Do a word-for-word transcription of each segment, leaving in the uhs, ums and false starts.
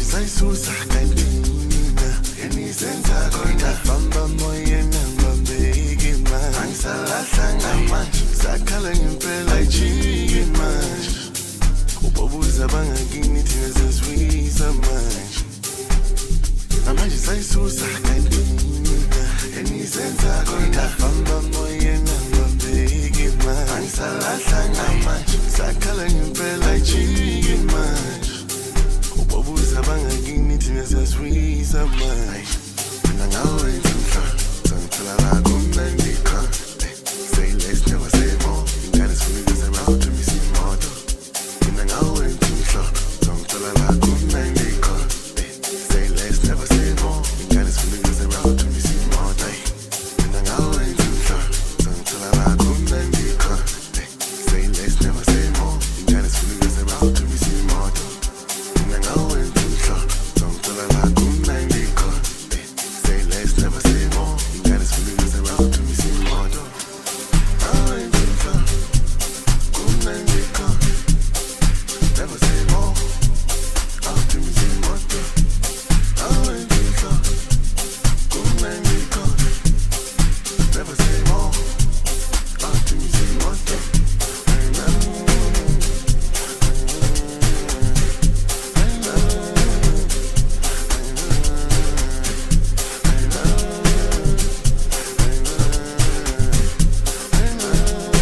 sayisusa kantina yenizenza kodwa bamba moya nambambeki manje angisalahla ngamanje sakhala ngempela ijiki manje ubobuza bangakini thina seswisa manje namanje sayisusa kantina yenizenza kodwa bamba moya nambambeki manje angisalahla ngamanje sakhala ngempela ijiki manje ubobuza bangakini thina seswisa manje mina ngawe nhlahla sangithola la kumnandika say less never say more ingane sifuna around to me see moto mina ngawe nhlahla sangithola la kumnandika say less never say more ingane sifuna around to me see moto mina ngawe nhlahla sangithola la kumnandika say less never say more ingane sifuna around to me see moto mina ngawe nhlahla sangithola la kumnandika say less never say more ingane sifuna around to me see moto never say more. Out to me see moto. I ain't too far. Come and be caught. Never say more. Out to me see moto. I know. I know. I know. I know.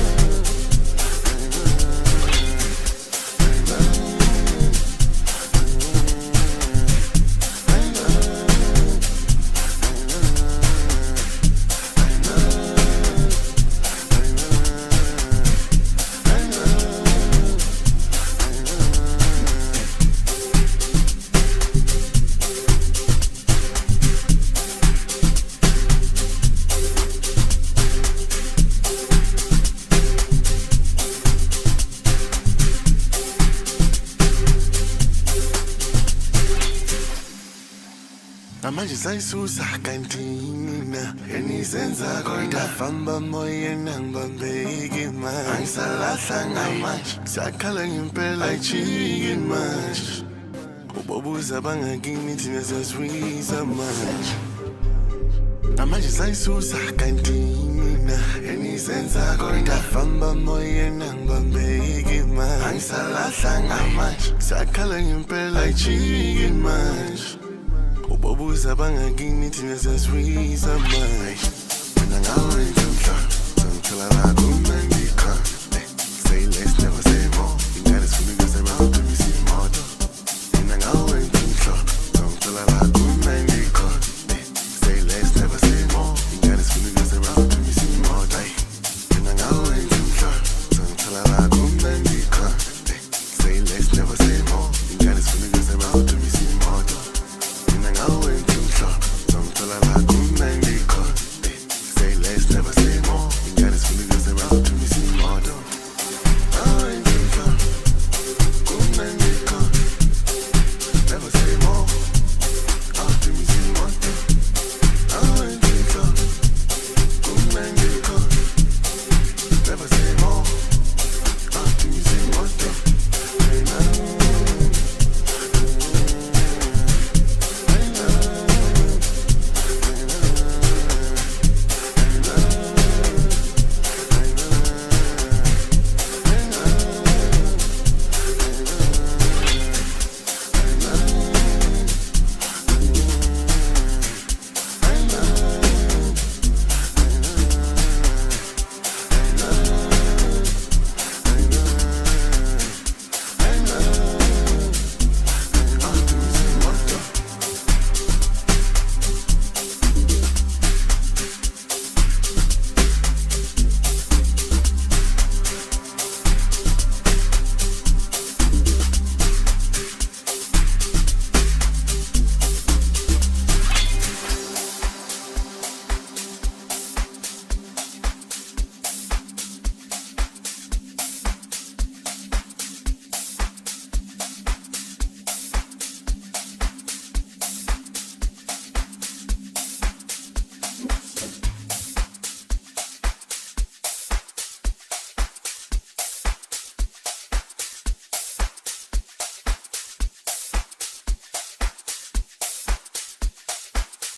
Namanje sayisusa kantina yenizenza kodwa bamba moya nambambeki manje angisalahla ngamanje sakhala ngempela ijiki manje ubobuza bangakini thina seswisa manje namanje sayisusa kantina yenizenza kodwa bamba moya nambambeki manje angisalahla ngamanje sakhala ngempela ijiki manje ubobuza bangakini thina seswisa manje mina ngawe nhlahla sangithola la kumnandika